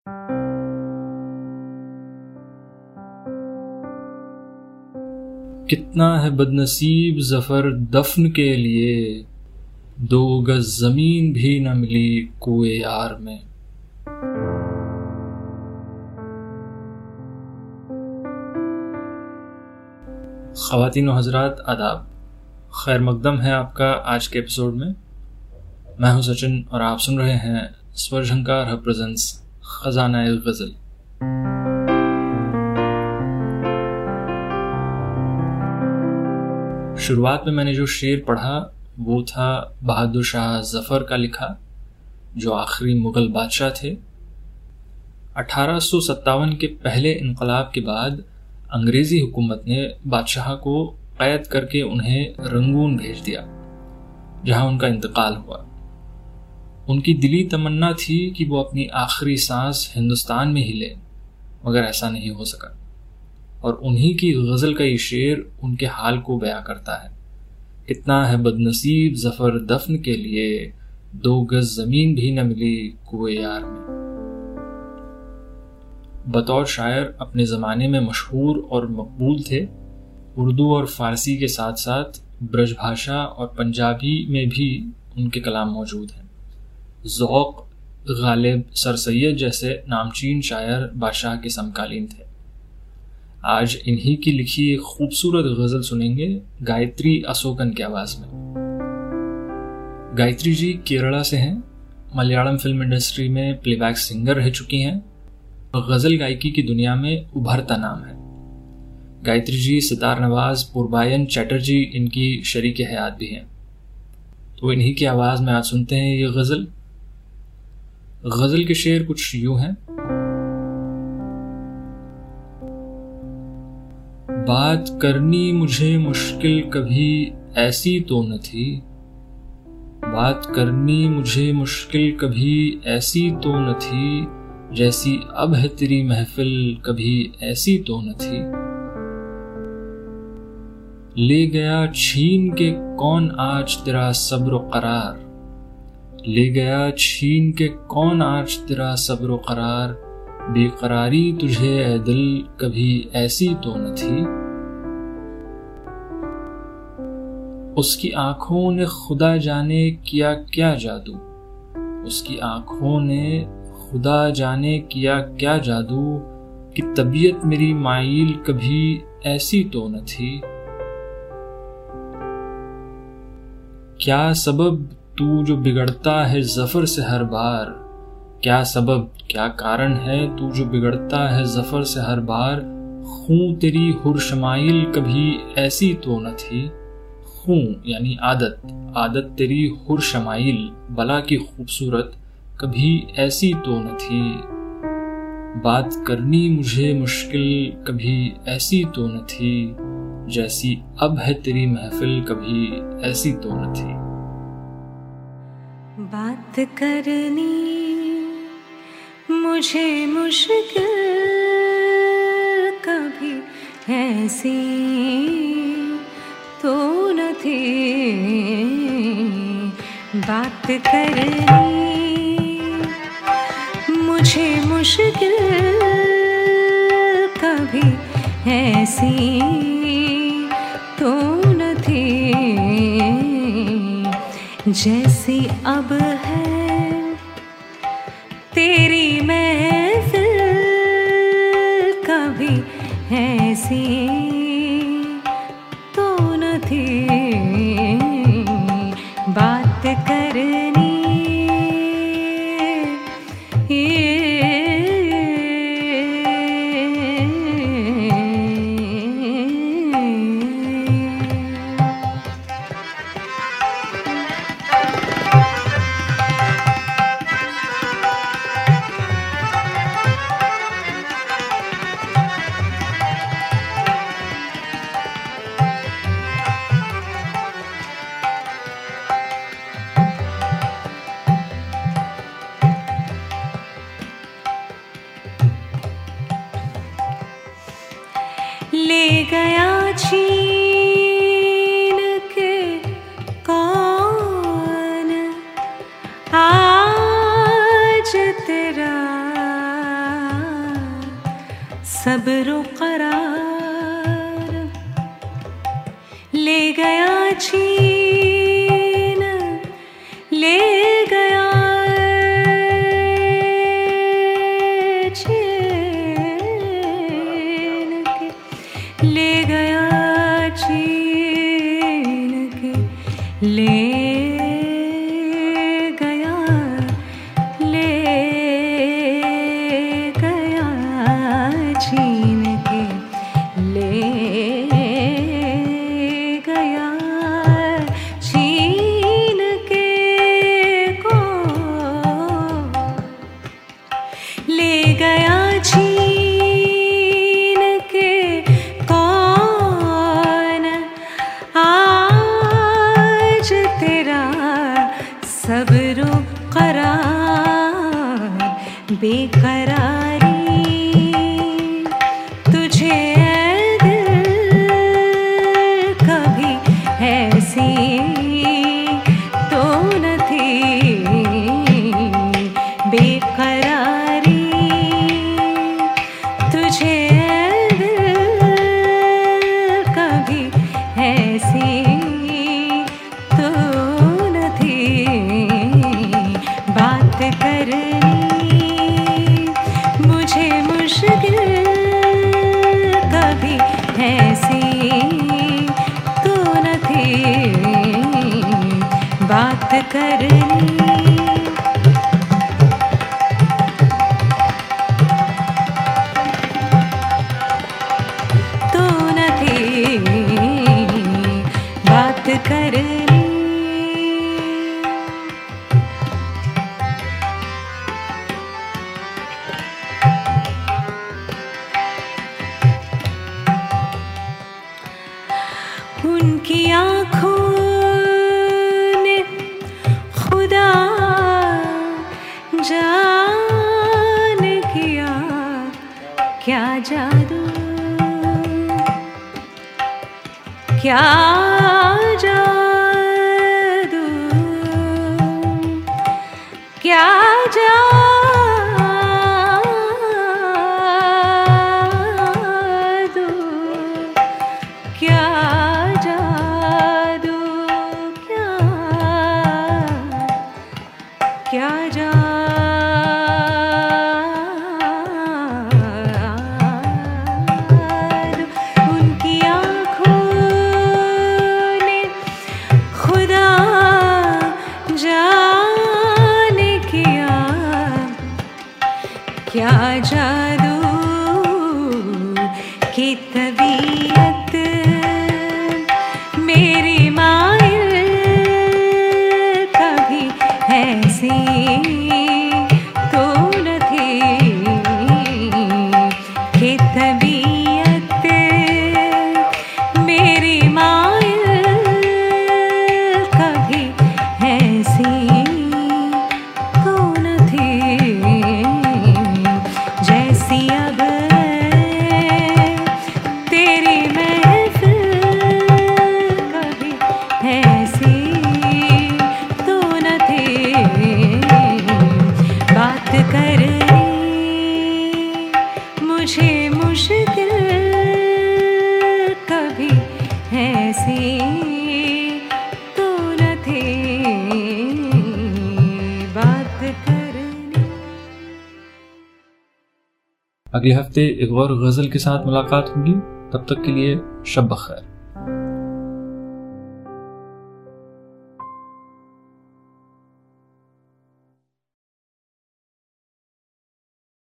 कितना है बदनसीब ज़फ़र दफ़न के लिए, 2 गज़ ज़मीन भी न मिली कुए यार में। ख़वातीन व हज़रात आदाब, खैर मक़दम है आपका आज के एपिसोड में। मैं हूं सचिन और आप सुन रहे हैं स्वर झंकार प्रेजेंट्स ख़ज़ाना-ए-ग़ज़ल। शुरुआत में मैंने जो शेर पढ़ा वो था बहादुर शाह ज़फ़र का लिखा, जो आखिरी मुग़ल बादशाह थे। 1857 के पहले इनक़लाब के बाद अंग्रेज़ी हुकूमत ने बादशाह को क़ैद करके उन्हें रंगून भेज दिया, जहां उनका इंतकाल हुआ। उनकी दिली तमन्ना थी कि वो अपनी आखिरी सांस हिंदुस्तान में ही लें, मगर ऐसा नहीं हो सका। और उन्हीं की गज़ल का ये शेर उनके हाल को बयां करता है। कितना है बदनसीब ज़फ़र दफ़न के लिए, 2 गज़ ज़मीन भी न मिली कुए यार में। बतौर शायर अपने ज़माने में मशहूर और मकबूल थे। उर्दू और फ़ारसी के साथ साथ ब्रजभाषा और पंजाबी में भी उनके कलाम मौजूद हैं। ज़ौक़, गालिब, सर सैयद जैसे नामचीन शायर बादशाह के समकालीन थे। आज इन्हीं की लिखी एक खूबसूरत गज़ल सुनेंगे गायत्री अशोकन की आवाज़ में। गायत्री जी केरला से हैं, मलयालम फिल्म इंडस्ट्री में प्लेबैक सिंगर रह चुकी हैं और गज़ल गायकी की दुनिया में उभरता नाम है। गायत्री जी सितार नवाज पूर्बायन चैटर्जी इनकी शरीक हयात भी हैं। तो इन्हीं की आवाज़ में आज सुनते हैं ये गज़ल। गज़ल के शेर कुछ यूँ हैं। बात करनी मुझे मुश्किल कभी ऐसी तो न थी, बात करनी मुझे मुश्किल कभी ऐसी तो न थी, जैसी अब है तेरी महफिल कभी ऐसी तो न थी। ले गया छीन के कौन आज तेरा सब्र करार, ले गया छीन के कौन आज तेरा सब्र करार, बेकरारी तुझे ऐ दिल कभी ऐसी तो न थी। उसकी आंखों ने खुदा जाने किया क्या जादू, उसकी आंखों ने खुदा जाने किया क्या जादू, कि तबीयत मेरी माइल कभी ऐसी तो न थी। क्या सबब तू जो बिगड़ता है ज़फ़र से हर बार, क्या सबब क्या कारण है तू जो बिगड़ता है ज़फ़र से हर बार, खूं तेरी हुरशमाइल कभी ऐसी तो न थी। खूं यानी आदत, आदत तेरी हुरशमाइल बला की खूबसूरत कभी ऐसी तो न थी। बात करनी मुझे मुश्किल कभी ऐसी तो न थी, जैसी अब है तेरी महफिल कभी ऐसी तो न थी। बात करनी मुझे मुश्किल कभी ऐसी तो न थी, बात करनी मुझे मुश्किल कभी ऐसी तो न थी, जैसी अब है तेरी महफिल कभी ऐसी तो न थी। बात करनी सब्रो करार ले गया छीन, ले गया छीन के, ले गया छीन के, ले छीन के, ले गया छीन के को, ले गया छीन के कौन आज तेरा सब्रो करार बेकरारी तो न थी बेकरारी तुझे कभी ऐसी तो न थी बात करनी मुझे मुश्किल कभी ऐसी तो न थी बात करनी। तो न थी बात करनी। उनकी आँखों ने खुदा जाने किया क्या जादू, क्या जादू, क्या जादू, क्या जादू, क्या जादू उनकी आँखों ने खुदा जाने किया क्या जादू की तबीयत मेरी माइल कभी ऐसी तो न थी कि तबीयत मेरी माइल कभी ऐसी तो न थी जैसी अब तेरी महफिल कभी ऐसी तो न थी बात करनी मुझे मुश्किल कभी ऐसी तो न थी बात करनी। अगले हफ्ते एक और गज़ल के साथ मुलाकात होगी, तब तक के लिए शब बख़ैर।